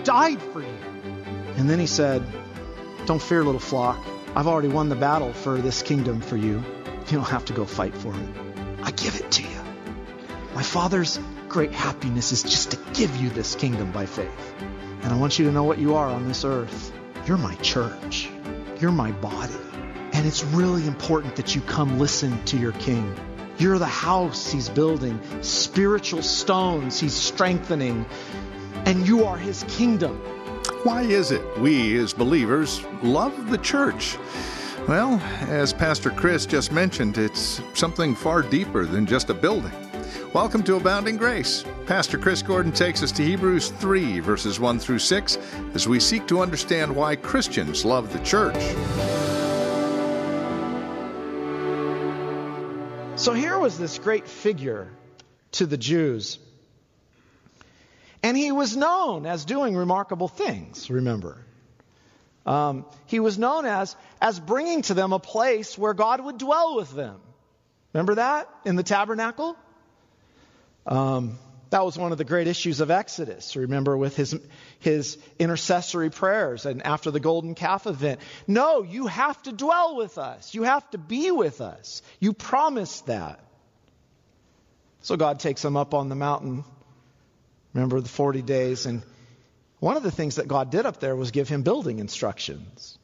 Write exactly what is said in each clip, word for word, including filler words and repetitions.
died for you. And then he said, don't fear, little flock. I've already won the battle for this kingdom for you. You don't have to go fight for it. I give it to you. My Father's great happiness is just to give you this kingdom by faith. And I want you to know what you are on this earth. You're my church. You're my body. And it's really important that you come listen to your King. You're the house he's building, spiritual stones he's strengthening, and you are his kingdom. Why is it we as believers love the church? Well, as Pastor Chris just mentioned, it's something far deeper than just a building. Welcome to Abounding Grace. Pastor Chris Gordon takes us to Hebrews three, verses one through six, as we seek to understand why Christians love the church. So here was this great figure to the Jews. And he was known as doing remarkable things, remember. Um, he was known as, as bringing to them a place where God would dwell with them. Remember that in the tabernacle? Um, that was one of the great issues of Exodus. Remember with his, his intercessory prayers and after the golden calf event. No, you have to dwell with us. You have to be with us. You promised that. So God takes him up on the mountain. Remember the forty days. And one of the things that God did up there was give him building instructions.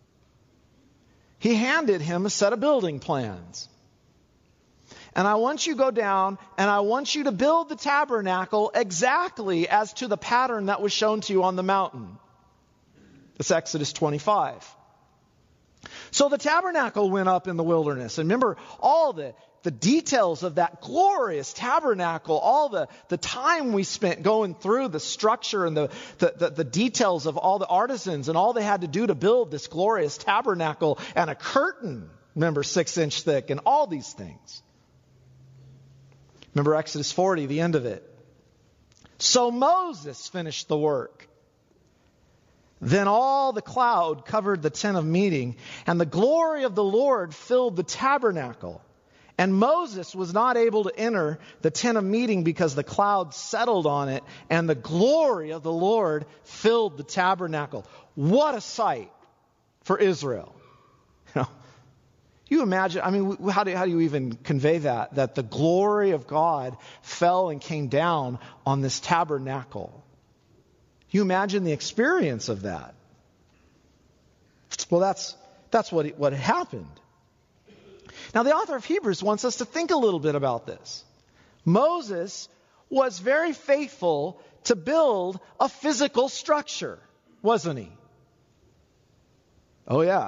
He handed him a set of building plans. And I want you to go down and I want you to build the tabernacle exactly as to the pattern that was shown to you on the mountain. That's Exodus twenty-five. So the tabernacle went up in the wilderness. And remember all the, the details of that glorious tabernacle, all the, the time we spent going through the structure and the, the, the, the details of all the artisans and all they had to do to build this glorious tabernacle and a curtain, remember, six inch thick and all these things. Remember Exodus forty, the end of it. So Moses finished the work. Then all the cloud covered the tent of meeting, and the glory of the Lord filled the tabernacle. And Moses was not able to enter the tent of meeting because the cloud settled on it, and the glory of the Lord filled the tabernacle. What a sight for Israel. You know, you imagine, I mean, how do, how do you even convey that? That the glory of God fell and came down on this tabernacle. You imagine the experience of that. Well, that's that's what it, what happened. Now, the author of Hebrews wants us to think a little bit about this. Moses was very faithful to build a physical structure, wasn't he? Oh, yeah.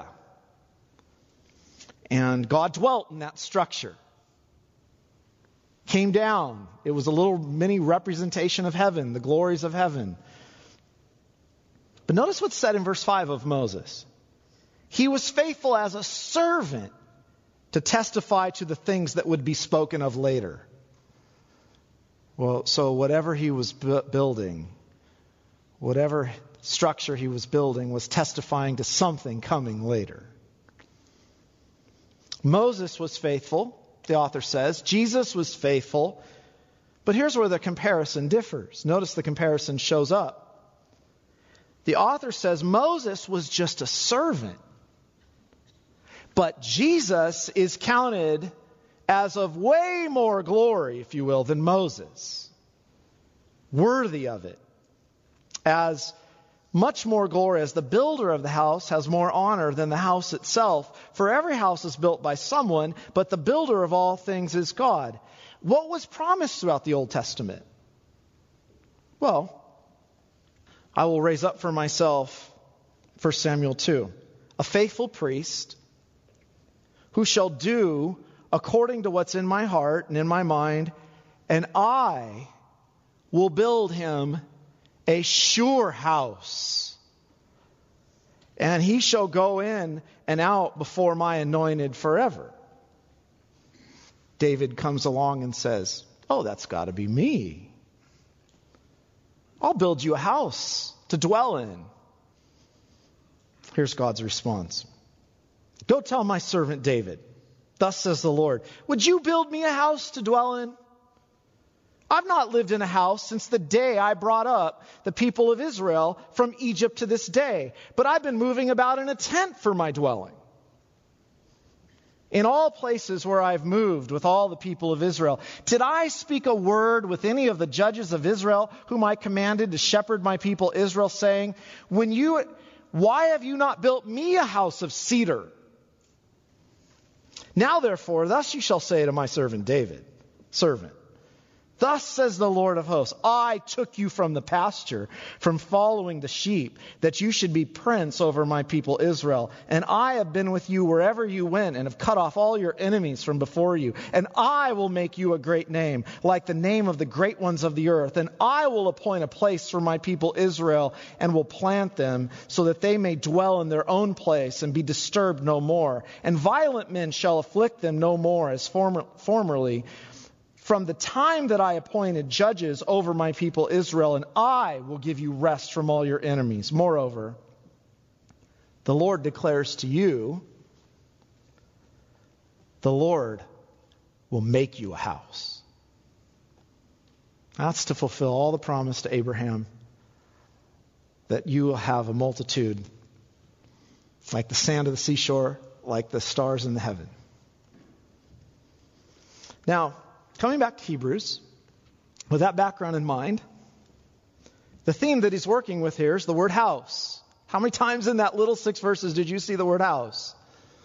And God dwelt in that structure. Came down. It was a little mini representation of heaven, the glories of heaven. But notice what's said in verse five of Moses. He was faithful as a servant to testify to the things that would be spoken of later. Well, so whatever he was bu- building, whatever structure he was building was testifying to something coming later. Moses was faithful, the author says. Jesus was faithful. But here's where the comparison differs. Notice the comparison shows up. The author says Moses was just a servant. But Jesus is counted as of way more glory, if you will, than Moses. Worthy of it. As much more glory, as the builder of the house has more honor than the house itself. For every house is built by someone, but the builder of all things is God. What was promised throughout the Old Testament? Well, I will raise up for myself, First Samuel two, a faithful priest who shall do according to what's in my heart and in my mind, and I will build him a sure house, and he shall go in and out before my anointed forever. David comes along and says, oh, that's got to be me. I'll build you a house to dwell in. Here's God's response. Go tell my servant David, thus says the Lord, would you build me a house to dwell in? I've not lived in a house since the day I brought up the people of Israel from Egypt to this day, but I've been moving about in a tent for my dwelling. In all places where I've moved with all the people of Israel, did I speak a word with any of the judges of Israel, whom I commanded to shepherd my people Israel, saying, When you, why have you not built me a house of cedar? Now therefore, thus you shall say to my servant David, servant, Thus says the Lord of hosts, I took you from the pasture, from following the sheep, that you should be prince over my people Israel. And I have been with you wherever you went, and have cut off all your enemies from before you. And I will make you a great name, like the name of the great ones of the earth. And I will appoint a place for my people Israel, and will plant them, so that they may dwell in their own place, and be disturbed no more. And violent men shall afflict them no more, as former, formerly, from the time that I appointed judges over my people Israel, and I will give you rest from all your enemies. Moreover, the Lord declares to you, the Lord will make you a house. That's to fulfill all the promise to Abraham, that you will have a multitude like the sand of the seashore, like the stars in the heaven. Now, coming back to Hebrews, with that background in mind, the theme that he's working with here is the word house. How many times in that little six verses did you see the word house?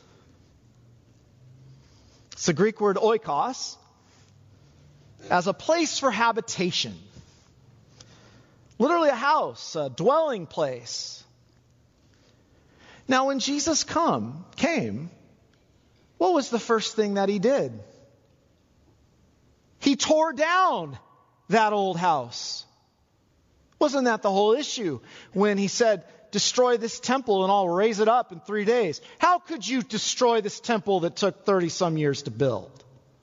It's the Greek word oikos, as a place for habitation. Literally a house, a dwelling place. Now when Jesus come, came, what was the first thing that he did? He tore down that old house. Wasn't that the whole issue when he said, destroy this temple and I'll raise it up in three days? How could you destroy this temple that took thirty some years to build?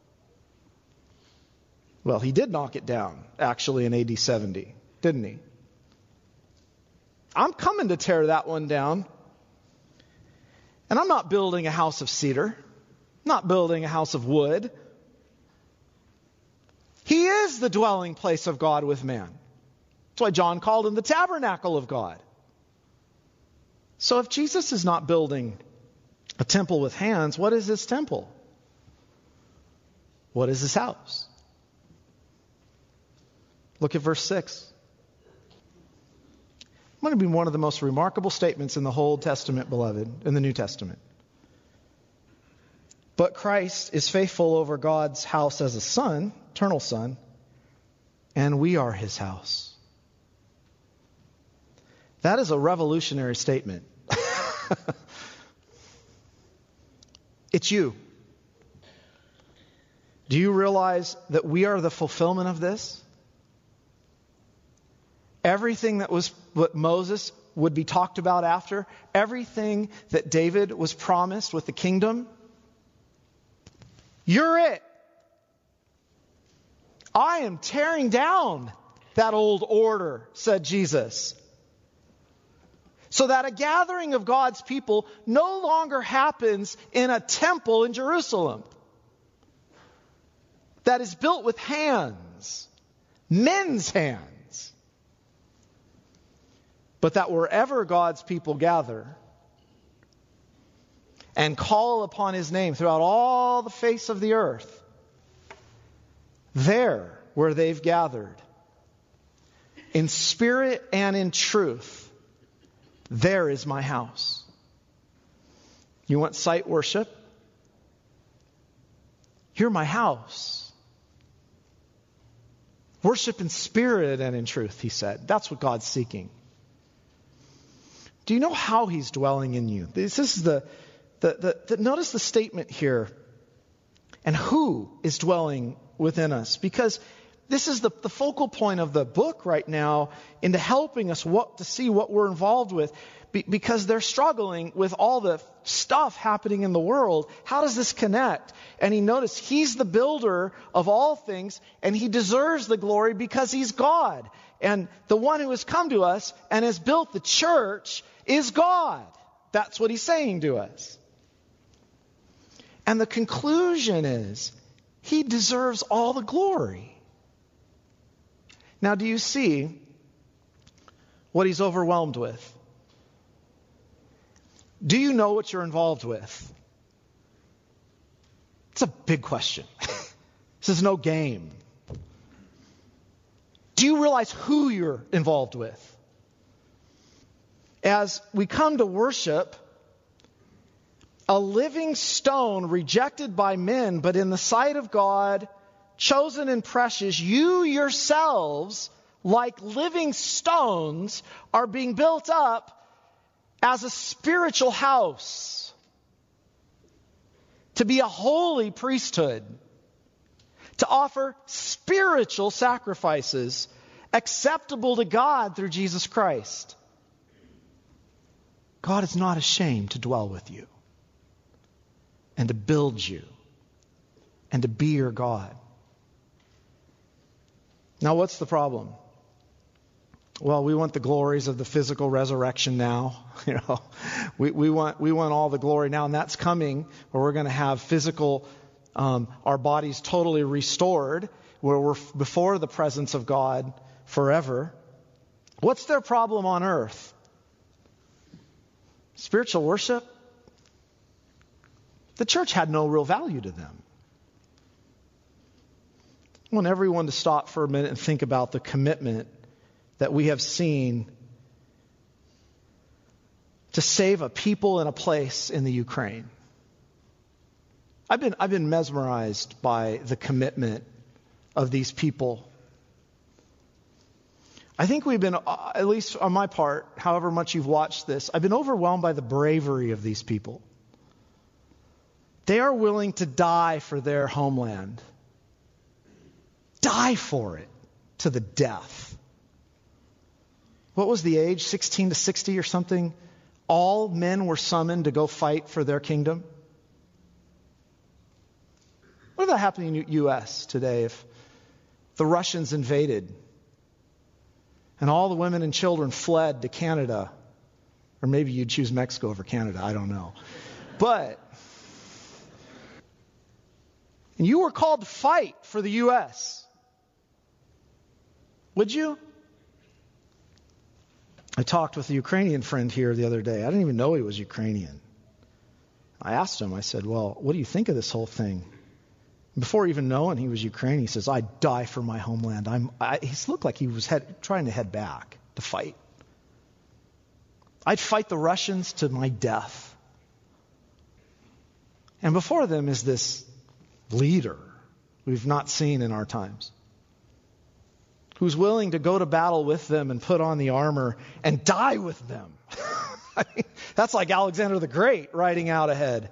Well, he did knock it down, actually, in A D seventy, didn't he? I'm coming to tear that one down. And I'm not building a house of cedar. I'm not building a house of wood. He is the dwelling place of God with man. That's why John called him the tabernacle of God. So if Jesus is not building a temple with hands, what is his temple? What is his house? Look at verse six. It's going to be one of the most remarkable statements in the whole Old Testament, beloved, in the New Testament. But Christ is faithful over God's house as a son, eternal son, and we are his house. That is a revolutionary statement. It's you. Do you realize that we are the fulfillment of this? Everything that was what Moses would be talked about after, everything that David was promised with the kingdom, you're it. I am tearing down that old order, said Jesus, so that a gathering of God's people no longer happens in a temple in Jerusalem that is built with hands, men's hands, but that wherever God's people gather and call upon his name throughout all the face of the earth, there where they've gathered, in spirit and in truth, there is my house. You want sight worship? You're my house. Worship in spirit and in truth, he said. That's what God's seeking. Do you know how he's dwelling in you? This is the, the, the, the notice the statement here. And who is dwelling within us? Because this is the, the focal point of the book right now into helping us what to see what we're involved with. Be, because they're struggling with all the stuff happening in the world. How does this connect? And he noticed he's the builder of all things, and he deserves the glory because he's God. And the one who has come to us and has built the church is God. That's what he's saying to us. And the conclusion is, he deserves all the glory. Now, do you see what he's overwhelmed with? Do you know what you're involved with? It's a big question. This is no game. Do you realize who you're involved with? As we come to worship, a living stone rejected by men, but in the sight of God, chosen and precious, you yourselves, like living stones, are being built up as a spiritual house, to be a holy priesthood, to offer spiritual sacrifices acceptable to God through Jesus Christ. God is not ashamed to dwell with you and to build you and to be your God. Now, what's the problem? Well, we want the glories of the physical resurrection now. You know, we, we want we want all the glory now, and that's coming, where we're going to have physical, um, our bodies totally restored, where we're before the presence of God forever. What's their problem on earth? Spiritual worship? The church had no real value to them. I want everyone to stop for a minute and think about the commitment that we have seen to save a people and a place in the Ukraine. I've been, I've been mesmerized by the commitment of these people. I think we've been, at least on my part, however much you've watched this, I've been overwhelmed by the bravery of these people. They are willing to die for their homeland. Die for it to the death. What was the age? sixteen to sixty or something? All men were summoned to go fight for their kingdom. What if that happened in the U S today if the Russians invaded and all the women and children fled to Canada? Or maybe you'd choose Mexico over Canada. I don't know. But, and you were called to fight for the U S. Would you? I talked with a Ukrainian friend here the other day. I didn't even know he was Ukrainian. I asked him, I said, well, what do you think of this whole thing? Before even knowing he was Ukrainian, he says, I'd die for my homeland. I'm, I, he looked like he was head, trying to head back to fight. I'd fight the Russians to my death. And before them is this leader we've not seen in our times, who's willing to go to battle with them and put on the armor and die with them. I mean, that's like Alexander the Great riding out ahead.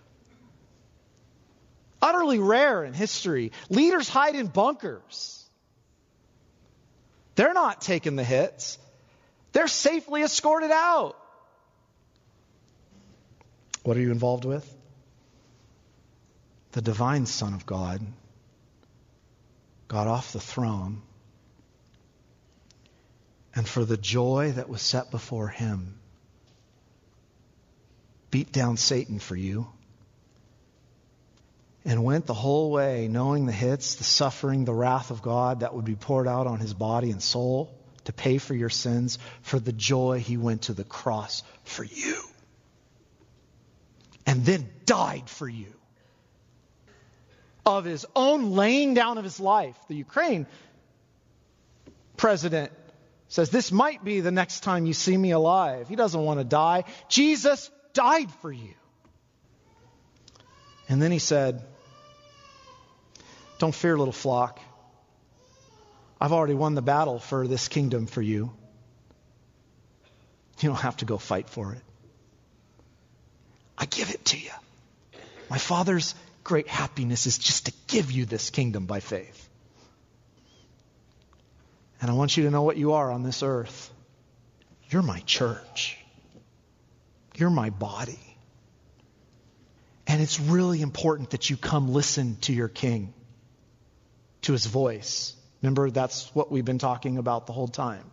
Utterly rare in history. Leaders hide in bunkers. They're not taking the hits. They're safely escorted out. What are you involved with? The divine Son of God got off the throne, and for the joy that was set before him, beat down Satan for you, and went the whole way knowing the hits, the suffering, the wrath of God that would be poured out on his body and soul to pay for your sins. For the joy, he went to the cross for you. And then died for you. Of his own laying down of his life. The Ukraine president says, this might be the next time you see me alive. He doesn't want to die. Jesus died for you. And then he said, don't fear, little flock. I've already won the battle for this kingdom for you. You don't have to go fight for it. I give it to you. My Father's great happiness is just to give you this kingdom by faith. And I want you to know what you are on this earth. You're my church. You're my body. And it's really important that you come listen to your King, to his voice. Remember, that's what we've been talking about the whole time.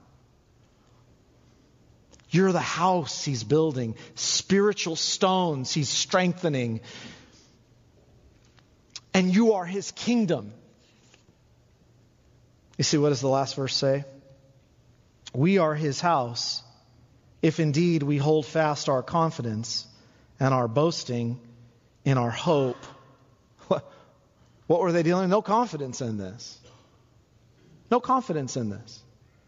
You're the house he's building, spiritual stones he's strengthening. And you are his kingdom. You see, what does the last verse say? We are his house, if indeed we hold fast our confidence and our boasting in our hope. What, what were they dealing? No confidence in this. No confidence in this.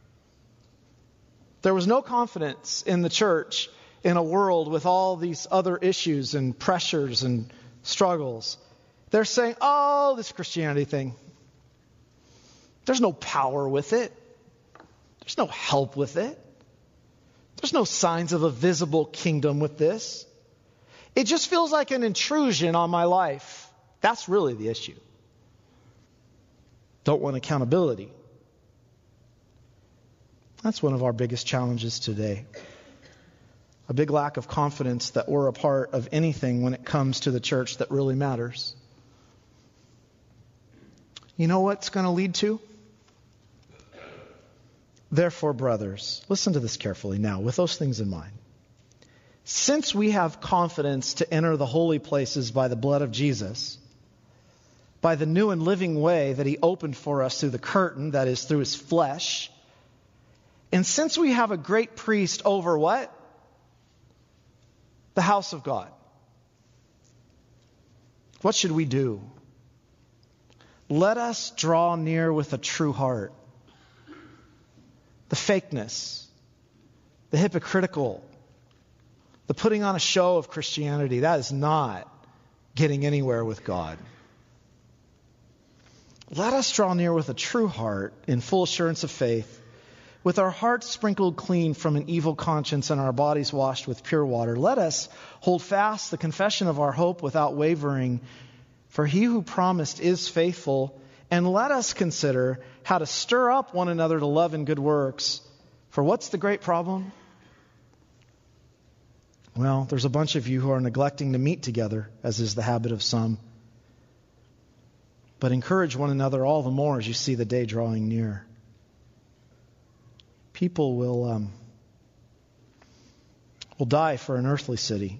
There was no confidence in the church in a world with all these other issues and pressures and struggles. They're saying, oh, this Christianity thing, there's no power with it. There's no help with it. There's no signs of a visible kingdom with this. It just feels like an intrusion on my life. That's really the issue. Don't want accountability. That's one of our biggest challenges today. A big lack of confidence that we're a part of anything when it comes to the church that really matters. You know what's going to lead to? Therefore, brothers, listen to this carefully now, with those things in mind. Since we have confidence to enter the holy places by the blood of Jesus, by the new and living way that he opened for us through the curtain, that is, through his flesh, and since we have a great priest over what? The house of God. What should we do? Let us draw near with a true heart. The fakeness, the hypocritical, the putting on a show of Christianity, that is not getting anywhere with God. Let us draw near with a true heart in full assurance of faith, with our hearts sprinkled clean from an evil conscience and our bodies washed with pure water. Let us hold fast the confession of our hope without wavering, for he who promised is faithful. And let us consider how to stir up one another to love and good works. For what's the great problem? Well, there's a bunch of you who are neglecting to meet together, as is the habit of some. But encourage one another all the more as you see the day drawing near. People will um, will die for an earthly city.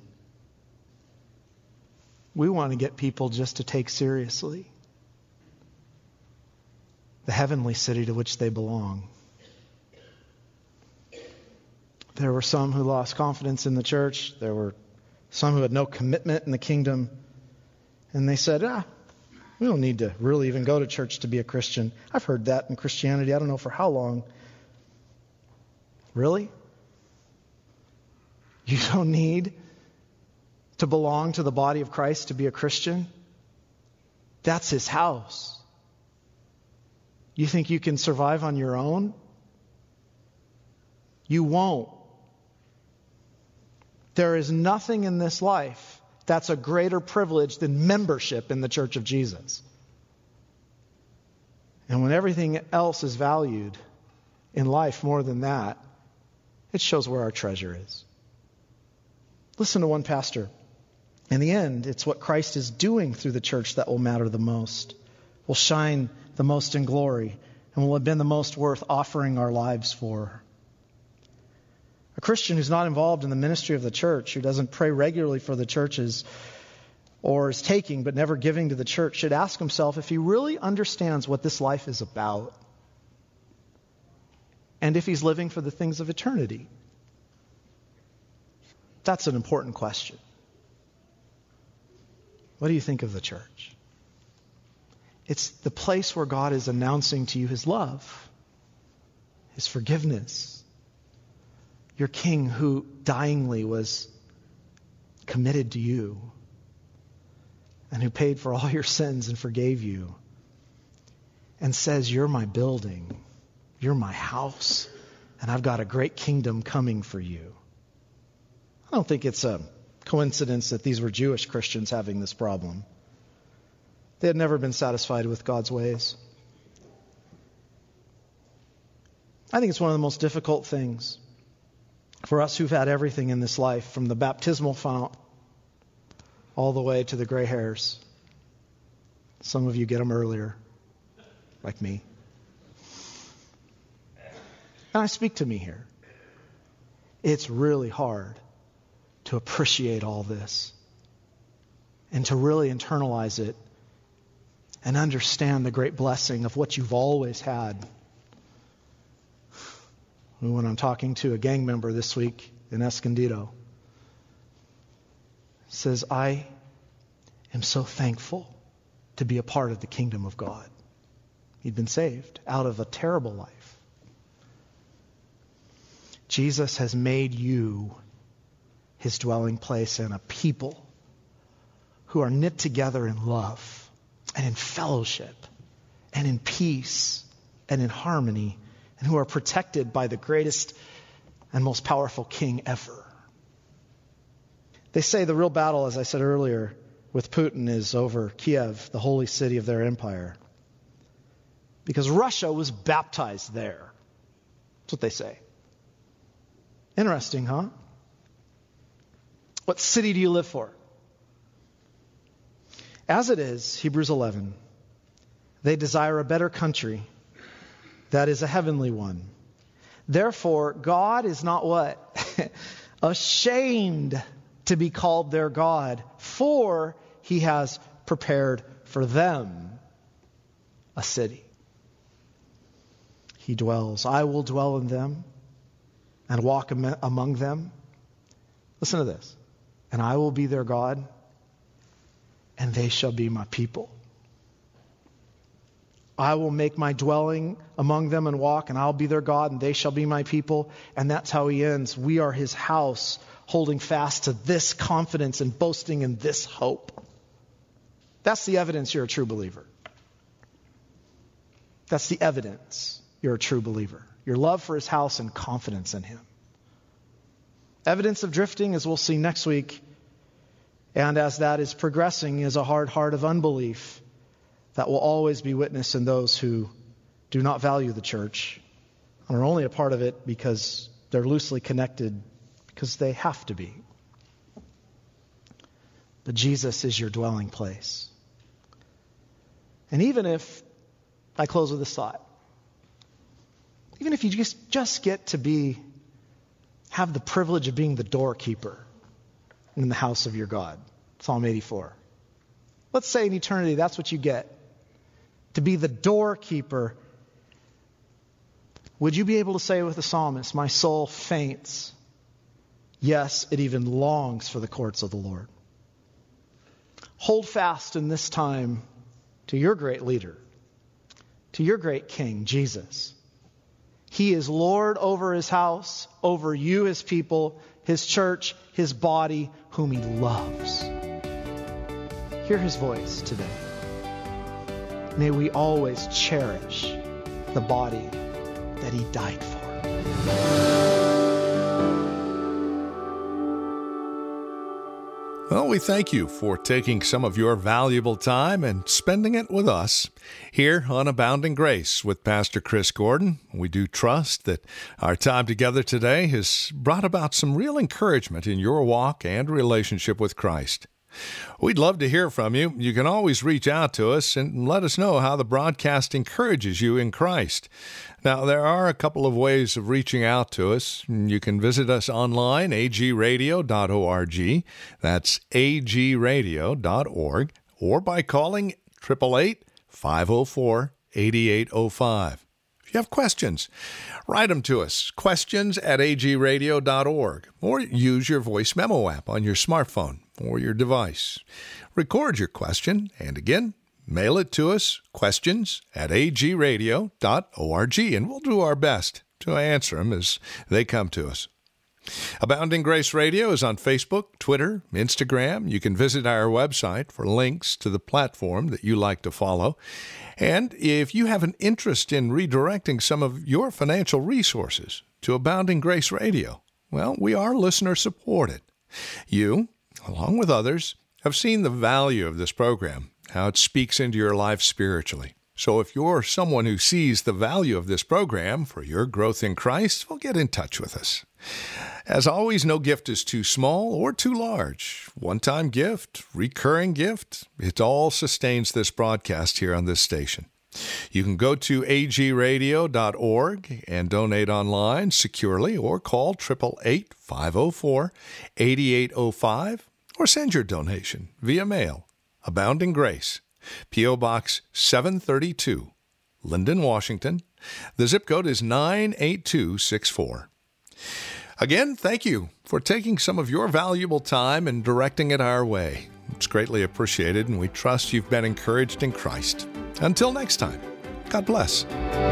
We want to get people just to take seriously the heavenly city to which they belong. There were some who lost confidence in the church. There were some who had no commitment in the kingdom. And they said, ah, we don't need to really even go to church to be a Christian. I've heard that in Christianity, I don't know for how long. Really? You don't need to belong to the body of Christ to be a Christian? That's his house. You think you can survive on your own? You won't. There is nothing in this life that's a greater privilege than membership in the Church of Jesus. And when everything else is valued in life more than that, it shows where our treasure is. Listen to one pastor. In the end, it's what Christ is doing through the church that will matter the most, will shine the most in glory, and will have been the most worth offering our lives for. A Christian who's not involved in the ministry of the church, who doesn't pray regularly for the churches, or is taking but never giving to the church, should ask himself if he really understands what this life is about, and if he's living for the things of eternity. That's an important question. What do you think of the church? It's the place where God is announcing to you his love, his forgiveness. Your King who dyingly was committed to you and who paid for all your sins and forgave you and says, you're my building, you're my house, and I've got a great kingdom coming for you. I don't think it's a coincidence that these were Jewish Christians having this problem. They had never been satisfied with God's ways. I think it's one of the most difficult things for us who've had everything in this life, from the baptismal fount all the way to the gray hairs. Some of you get them earlier, like me. And I speak to me here. It's really hard to appreciate all this and to really internalize it and understand the great blessing of what you've always had when I'm talking to a gang member this week in Escondido, says, I am so thankful to be a part of the kingdom of God. He'd been saved out of a terrible life. Jesus has made you his dwelling place and a people who are knit together in love and in fellowship and in peace and in harmony, and who are protected by the greatest and most powerful king ever. They say the real battle, as I said earlier, with Putin is over Kiev, the holy city of their empire. Because Russia was baptized there. That's what they say. Interesting, huh? What city do you live for? As it is, Hebrews eleven, they desire a better country, that is a heavenly one. Therefore, God is not what? Ashamed to be called their God, for he has prepared for them a city. He dwells. I will dwell in them and walk am- among them. Listen to this. And I will be their God, and they shall be my people. I will make my dwelling among them and walk, and I'll be their God, and they shall be my people. And that's how he ends. We are his house, holding fast to this confidence and boasting in this hope. That's the evidence you're a true believer. That's the evidence you're a true believer. Your love for his house and confidence in him. Evidence of drifting, as we'll see next week, and as that is progressing, is a hard heart of unbelief that will always be witnessed in those who do not value the church and are only a part of it because they're loosely connected, because they have to be. But Jesus is your dwelling place. And even if, I close with this thought, even if you just, just get to be, have the privilege of being the doorkeeper in the house of your God, Psalm eighty-four. Let's say in eternity that's what you get. To be the doorkeeper. Would you be able to say with the psalmist, my soul faints. Yes, it even longs for the courts of the Lord. Hold fast in this time to your great leader, to your great king, Jesus. He is Lord over his house, over you, his people, his church, his body, whom he loves. Hear his voice today. May we always cherish the body that he died for. Well, we thank you for taking some of your valuable time and spending it with us here on Abounding Grace with Pastor Chris Gordon. We do trust that our time together today has brought about some real encouragement in your walk and relationship with Christ. We'd love to hear from you. You can always reach out to us and let us know how the broadcast encourages you in Christ. Now, there are a couple of ways of reaching out to us. You can visit us online, a g radio dot org. That's a g radio dot org. Or by calling eight eight eight, five oh four, eight eight oh five. If you have questions, write them to us, questions at a g radio dot org, or use your voice memo app on your smartphone or your device. Record your question, and again, mail it to us, questions at a g radio dot org, and we'll do our best to answer them as they come to us. Abounding Grace Radio is on Facebook, Twitter, Instagram. You can visit our website for links to the platform that you like to follow. And if you have an interest in redirecting some of your financial resources to Abounding Grace Radio, well, we are listener supported. You, along with others, have seen the value of this program, how it speaks into your life spiritually. So if you're someone who sees the value of this program for your growth in Christ, well, get in touch with us. As always, no gift is too small or too large. One-time gift, recurring gift, it all sustains this broadcast here on this station. You can go to a g radio dot org and donate online securely, or call eight eight eight, five oh four, eight eight oh five, or send your donation via mail. Abounding Grace, P O. Box seven thirty-two, Linden, Washington. The zip code is nine eight two six four. Again, thank you for taking some of your valuable time and directing it our way. It's greatly appreciated, and we trust you've been encouraged in Christ. Until next time, God bless.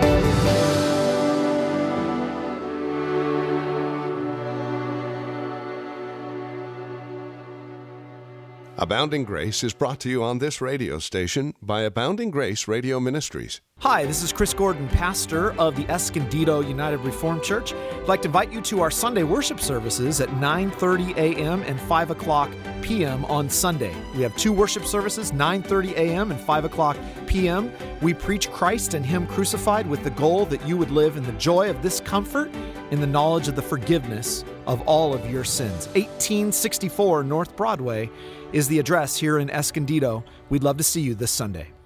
Abounding Grace is brought to you on this radio station by Abounding Grace Radio Ministries. Hi, this is Chris Gordon, pastor of the Escondido United Reformed Church. I'd like to invite you to our Sunday worship services at nine thirty a.m. and five o'clock p.m. on Sunday. We have two worship services, nine thirty a.m. and five o'clock p.m. We preach Christ and Him crucified with the goal that you would live in the joy of this comfort, in the knowledge of the forgiveness of all of your sins. eighteen sixty-four North Broadway is the address here in Escondido. We'd love to see you this Sunday.